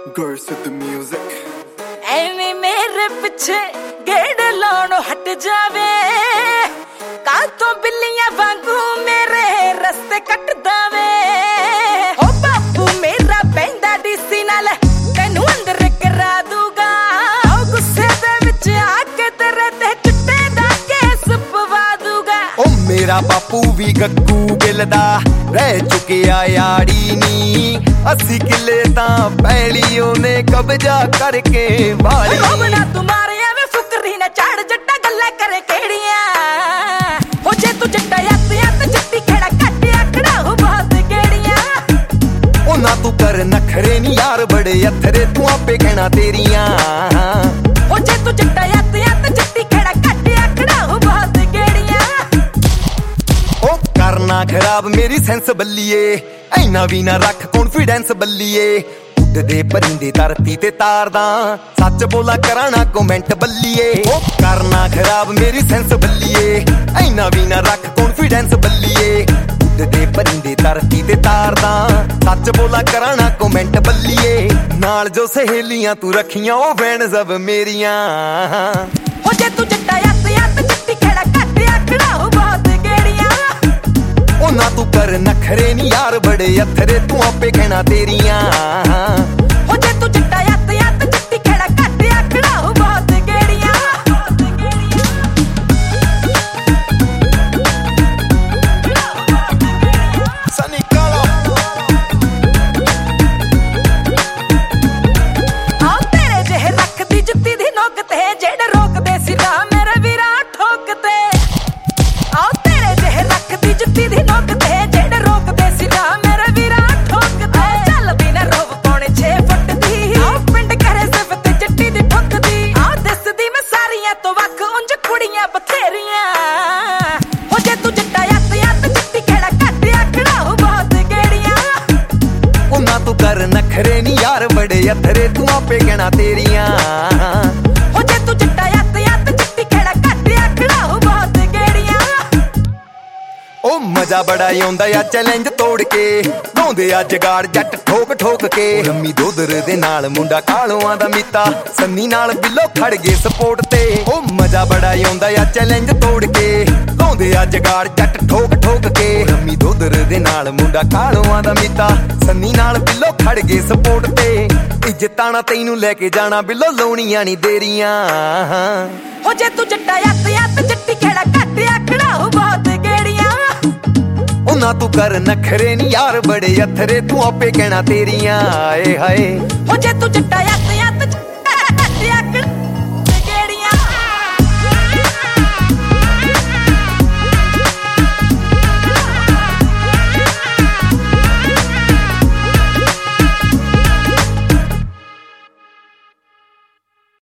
Girls with the music. ਐਵੇਂ ਮੇਰੇ ਪਿੱਛੇ ਗੇੜ ਲਾਉਣੋਂ ਹਟ ਜਾਵੇ, ਕੱਲ ਤੋਂ ਬਿੱਲੀਆਂ ਵਾਂਗੂ ਮੇਰੇ ਰਸਤੇ ਕੱਟਦਾ ਵੇ। ਹੋ ਬਾਪੂ ਮੇਰਾ ਪੈਂਦਾ ਡੀਸੀ ਨਾਲ ਤੈਨੂੰ ਅੰਦਰ ਕਰਾ ਦੂਗਾ, ਉਹ ਗੁੱਸੇ ਦੇ ਵਿੱਚ ਆ ਕੇ ਤੇਰੇ ਤੇ ਚਿੱਟੇ ਦਾ ਕੇਸ ਪਵਾ ਦੂਗਾ। ਉਹ ਮੇਰਾ ਬਾਪੂ ਵੀ ਗੱਗੂ ਗਿੱਲ ਦਾ ਰਹਿ ਚੁੱਕਿਆ ਯਾਰੀ ਨੀ, 80 ਕਿੱਲੇ ਤਾਂ ਪੈਲੀ ਉਹਨੇ ਕਬਜ਼ਾ ਕਰਕੇ ਵਾਲੀ। ਰੋਬਣਾ ਤੂੰ ਮਾਰਿਆ ਵੇ ਫੁਕਰੀ ਨਾ ਝਾੜ ਜੱਟਾ ਗੱਲਾਂ ਕਰੇ ਕਿਹੜੀਆਂ, ਹੋ ਜੇ ਤੂੰ ਜੱਟਾ ਯੱਤ ਜੱਟੀ ਖੇੜਾ ਕੱਟ ਆਕੜਾ ਹੋ ਬਹੁਤ ਗੇੜੀਆਂ। ਉਹ ਨਾ ਤੂੰ ਕਰ ਨਖਰੇ ਨੀ ਯਾਰ ਬੜੇ ਅਥਰੇ ਤੂੰ ਆਪੇ ਕਹਿਣਾ ਤੇਰੀਆਂ, ਹੋ ਜੇ ਤੂੰ ਜੱਟਾ ਯੱਤ ਜੱਟੀ ਖੇੜਾ ਕੱਟ ਆਕੜਾ ਹੋ ਬਹੁਤ ਗੇੜੀਆਂ। ਉਹ ਕਰਨਾ ਖਰਾਬ ਮੇਰੀ ਸੈਂਸ ਬੱਲੀਏ, ਐਨਾ ਵੀ ਨਾ ਰੱਖ ਕੌਨਫੀਡੈਂਸ ਬੱਲੀਏ। ਉੱਡਦੇ ਪਰਿੰਦੇ ਧਰਤੀ ਤੇ ਤਾਰਦਾ, ਸੱਚ ਬੋਲਾ ਕਰਾਣਾ ਕਮੈਂਟ ਬੱਲੀਏ। ਉਹ ਕਰਨਾ ਖਰਾਬ ਮੇਰੀ ਸੈਂਸ ਬੱਲੀਏ, ਐਨਾ ਵੀ ਨਾ ਰੱਖ ਕੌਨਫੀਡੈਂਸ ਬੱਲੀਏ। ਉੱਡਦੇ ਪਰਿੰਦੇ ਧਰਤੀ ਤੇ ਤਾਰਦਾ, ਸੱਚ ਬੋਲਾ ਕਰਾਣਾ ਕਮੈਂਟ ਬੱਲੀਏ। ਨਾਲ ਜੋ ਸਹੇਲੀਆਂ ਤੂੰ ਰੱਖੀਆਂ ਉਹ ਵੈਣ ਸਭ ਮੇਰੀਆਂ। ਹੋ ਜੇ ਤੂੰ ਜੱਟਾ ਯੱਤ ਜੱਟੀ ਖੇੜਾ ਕੱਟ ਆਕੜਾ ਹੋ ਬਹੁਤ ਗੇੜੀਆਂ। ਉਹ ਨਾ ਤੂੰ ਕਰ ਨਖਰੇ ਨੀ ਯਾਰ ਬੜੇ ਅਥਰੇ ਤੂੰ ਆਪੇ ਕਹਿਣਾ ਤੇਰੀਆਂ। ਹੋ ਜੇ ਤੂੰ ਜੱਟਾ ਯੱਤ ਜੱਟੀ ਖੇੜਾ ਕੱਟ ਆਕੜਾ ਹੋ ਬਹੁਤ ਗੇੜੀਆਂ। ਸਨੀ ਕਾਲਾ ਆਹ ਤੇਰੇ ਜਿਹੇ ਰੱਖਦੀ ਜੁੱਤੀ ਦੀ ਨੋਕ ਤੇ ਜਿਹੜੇ ਰੋਕਦੇ ਸੀ ਨਾ ਮੇਰੇ ਵੀਰਾ ਠੋਕਦੇ। ਆਹ ਤੇਰੇ ਜਿਹੇ ਰੱਖਦੀ ਜੁੱਤੀ ਦੀ ਨੋਕ ਤੇ ਜਿਹੜੇ ਰੋਕਦੇ ਸੀ ਨਾ ਮੇਰੇ ਵੀਰਾ ਠੋਕਦੇ। ਚੱਲ ਵੀ ਨਾ ਰੋਬ ਪੌਣੇ 6 ਫੁੱਟ ਦੀ, ਆਹ ਪਿੰਡ ਕਰੇ ਸਿਫਤ ਜੱਟੀ ਦੀ ਠੁੱਕਦੀ। ਆਹ ਦਿਸਦੀ ਮੈਂ ਸਾਰੀਆਂ ਤੋਂ ਵੱਖ ਉਂਝ ਕੁੜੀਆਂ ਬਥੇਰੀਆਂ। ਹੋ ਜੇ ਤੂੰ ਜੱਟਾ ਯੱਤ ਜੱਟੀ ਖੇੜਾ ਕੱਟ ਆਕੜਾ ਹੋ ਬਹੁਤ ਗੇੜੀਆਂ। ਉਹ ਨਾ ਤੂੰ ਕਰ ਨਖਰੇ ਨੀ ਯਾਰ ਬੜੇ ਅਥਰੇ ਤੂੰ ਆਪੇ ਕਹਿਣਾ ਤੇਰੀਆਂ। ਹੋ ਜੇ ਤੂੰ ਜੱਟਾ ਯੱਤ ਜੱਟੀ ਖੇੜਾ ਕੱਟ ਆਕੜਾ ਹੋ ਬਹੁਤ ਗੇੜੀਆਂ। ਉਹ ਮਜ਼ਾ ਬੜਾ ਆਉਂਦਾ ਆ ਚੈਲੰਜ ਤੋੜ ਕੇ, ਲਾਉਂਦੇ ਆ ਜਗਾੜ ਜੱਟ ਠੋਕ ਠੋਕ ਕੇ। ਰੰਮੀ ਦੋਦਰ ਦੇ ਨਾਲ ਮੁੰਡਾ ਕਾਲੋਆਂ ਦਾ ਮੀਤਾ, ਸੰਨੀ ਨਾਲ ਬਿੱਲੋ ਖੜ ਗਏ ਸਪੋਰਟ ਤੇ। ਉਹ ਮਜ਼ਾ ਬੜਾ ਆਉਂਦਾ ਆ ਚੈਲੰਜ ਤੋੜ ਕੇ, ਲਾਉਂਦੇ ਆ ਜਗਾੜ ਜੱਟ ਠੋਕ ਠੋਕ ਕੇ। ਰੰਮੀ ਦੋਦਰ ਦੇ ਨਾਲ ਮੁੰਡਾ ਕਾਲੋਆਂ ਦਾ ਮੀਤਾ, ਸੰਨੀ ਨਾਲ ਬਿੱਲੋ ਖੜ ਗਏ ਸਪੋਰਟ ਤੇ। ਇੱਜ਼ਤਾਂ ਨਾ ਤੈਨੂੰ ਲੈ ਕੇ ਜਾਣਾ ਬਿੱਲੋ ਲਾਉਣੀਆਂ ਨੀ ਦੇਰੀਆਂ। ਹੋ ਜੇ ਤੂੰ ਜੱਟਾ ਯੱਤ ਜੱਟੀ ਖੇੜਾ ਕੱਟ ਆਕੜਾ ਹੋ ਬਹੁਤ ਗੇੜੀਆਂ। ਉਹ ਨਾ ਤੂੰ ਕਰ ਨਖਰੇ ਨੀ ਯਾਰ ਬੜੇ ਅਥਰੇ ਤੂੰ ਆਪੇ ਕਹਿਣਾ ਤੇਰੀਆਂ। ਆਏ ਹਾਏ ਹੋ ਜੇ ਤੂੰ ਜੱਟਾ ਯੱਤ